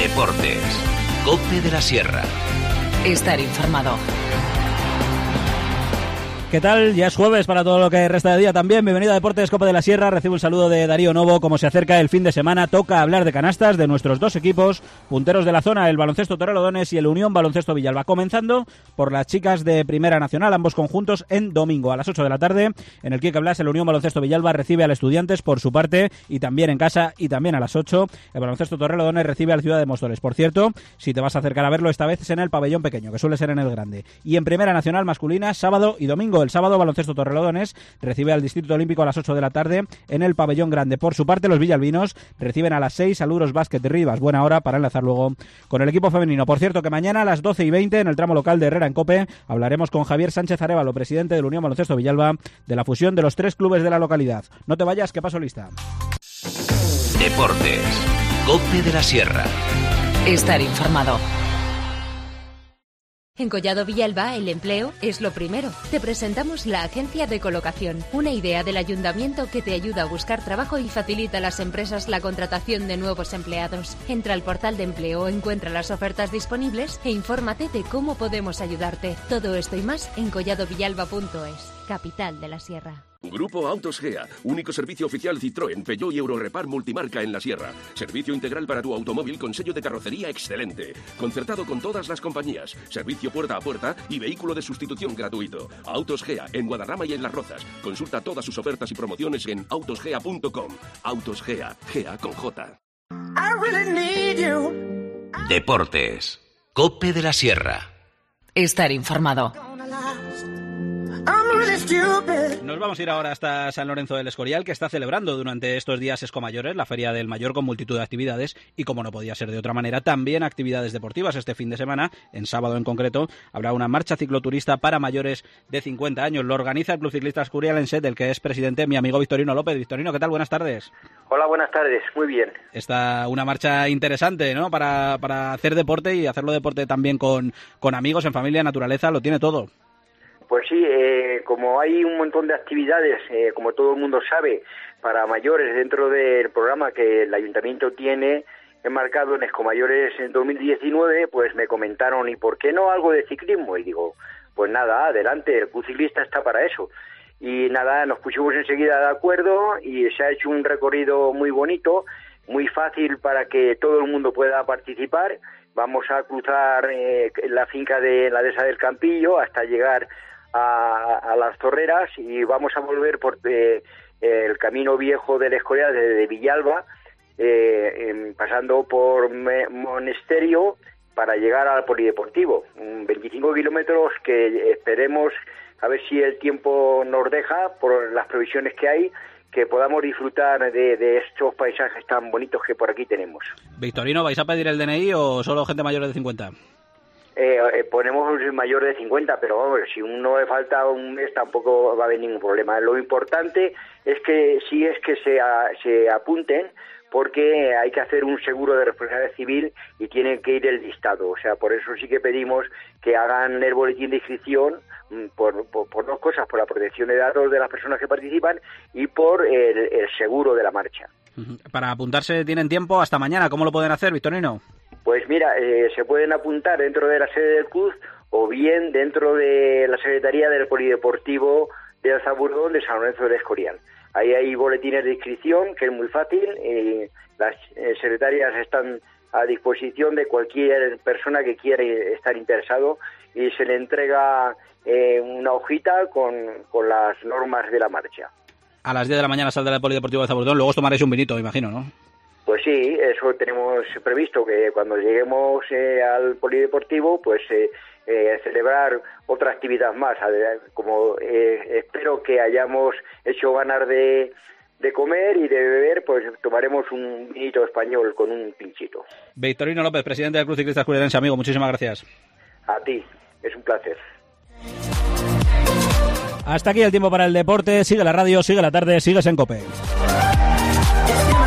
Deportes. COPE de la Sierra. Estar informado. ¿Qué tal? Ya es jueves para todo lo que resta de día también. Bienvenido a Deportes COPE de la Sierra. Recibo un saludo de Darío Novo. Como se acerca el fin de semana, toca hablar de canastas de nuestros dos equipos punteros de la zona, el Baloncesto Torrelodones y el Unión Baloncesto Villalba. Comenzando por las chicas de Primera Nacional, ambos conjuntos en domingo a las 8 de la tarde. En el Quique Blas, el Unión Baloncesto Villalba recibe al Estudiantes por su parte y también en casa y también a las 8. El Baloncesto Torrelodones recibe al Ciudad de Móstoles. Por cierto, si te vas a acercar a verlo, esta vez es en el pabellón pequeño, que suele ser en el grande. Y en Primera Nacional masculina, sábado y domingo. El sábado, Baloncesto Torrelodones recibe al Distrito Olímpico a las 8 de la tarde en el pabellón grande. Por su parte, los villalbinos reciben a las 6 al Uros Básquet de Rivas. Buena hora para enlazar luego con el equipo femenino. Por cierto, que mañana a las 12:20 en el tramo local de Herrera en COPE hablaremos con Javier Sánchez Arévalo, presidente del Unión Baloncesto Villalba, de la fusión de los 3 clubes de la localidad. No te vayas, que paso lista. Deportes. COPE de la Sierra. Estar informado. En Collado Villalba, el empleo es lo primero. Te presentamos la Agencia de Colocación, una idea del Ayuntamiento que te ayuda a buscar trabajo y facilita a las empresas la contratación de nuevos empleados. Entra al portal de empleo, encuentra las ofertas disponibles e infórmate de cómo podemos ayudarte. Todo esto y más en colladovillalba.es, capital de la Sierra. Grupo Autos Gea, único servicio oficial Citroën, Peugeot y Eurorepar multimarca en la Sierra. Servicio integral para tu automóvil con sello de carrocería excelente. Concertado con todas las compañías. Servicio puerta a puerta y vehículo de sustitución gratuito. Autos Gea, en Guadarrama y en Las Rozas. Consulta todas sus ofertas y promociones en autosgea.com. Autos Gea, Gea con J. Deportes. COPE de la Sierra. Estar informado. Nos vamos a ir ahora hasta San Lorenzo del Escorial, que está celebrando durante estos días Escomayores, la Feria del Mayor, con multitud de actividades y, como no podía ser de otra manera, también actividades deportivas. Este fin de semana, en sábado en concreto, habrá una marcha cicloturista para mayores de 50 años. Lo organiza el Club Ciclista Escorialense, del que es presidente mi amigo Victorino López. Victorino, ¿qué tal? Buenas tardes. Hola, buenas tardes. Muy bien. Está una marcha interesante, ¿no? Para hacer deporte y hacerlo deporte también con amigos, en familia, naturaleza, lo tiene todo. Pues sí, como hay un montón de actividades, como todo el mundo sabe, para mayores dentro del programa que el Ayuntamiento tiene enmarcado en Escomayores en 2019, pues me comentaron, ¿y por qué no algo de ciclismo? Y digo, pues nada, adelante, el Club Ciclista está para eso. Y nada, nos pusimos enseguida de acuerdo y se ha hecho un recorrido muy bonito, muy fácil para que todo el mundo pueda participar. Vamos a cruzar la finca de la Dehesa del Campillo hasta llegar a las Torreras y vamos a volver por el camino viejo del Escorial de Villalba, pasando por Monesterio para llegar al Polideportivo. 25 kilómetros que esperemos, a ver si el tiempo nos deja, por las previsiones que hay, que podamos disfrutar de estos paisajes tan bonitos que por aquí tenemos. Victorino, ¿vais a pedir el DNI o solo gente mayor de 50? Ponemos mayor de 50, pero vamos, si uno le falta un mes tampoco va a haber ningún problema. Lo importante es que se apunten, porque hay que hacer un seguro de responsabilidad civil y tienen que ir el listado. O sea, por eso sí que pedimos que hagan el boletín de inscripción por dos cosas: por la protección de datos de las personas que participan y por el seguro de la marcha. Para apuntarse tienen tiempo hasta mañana. ¿Cómo lo pueden hacer, Victorino? Pues mira, se pueden apuntar dentro de la sede del club o bien dentro de la Secretaría del Polideportivo de Alzaburdón de San Lorenzo del Escorial. Ahí hay boletines de inscripción, que es muy fácil. Las secretarias están a disposición de cualquier persona que quiera estar interesado y se le entrega una hojita con las normas de la marcha. A las 10 de la mañana saldrá el Polideportivo de Alzaburdón, luego os tomaréis un vinito, me imagino, ¿no? Pues sí, eso tenemos previsto, que cuando lleguemos al Polideportivo, pues celebrar otra actividad más, como espero que hayamos hecho ganas de comer y de beber, pues tomaremos un vinito español con un pinchito. Victorino López, presidente del Club Ciclista Escorialense, amigo, muchísimas gracias. A ti, es un placer. Hasta aquí el tiempo para el deporte. Sigue la radio, sigue la tarde, sigues en COPE.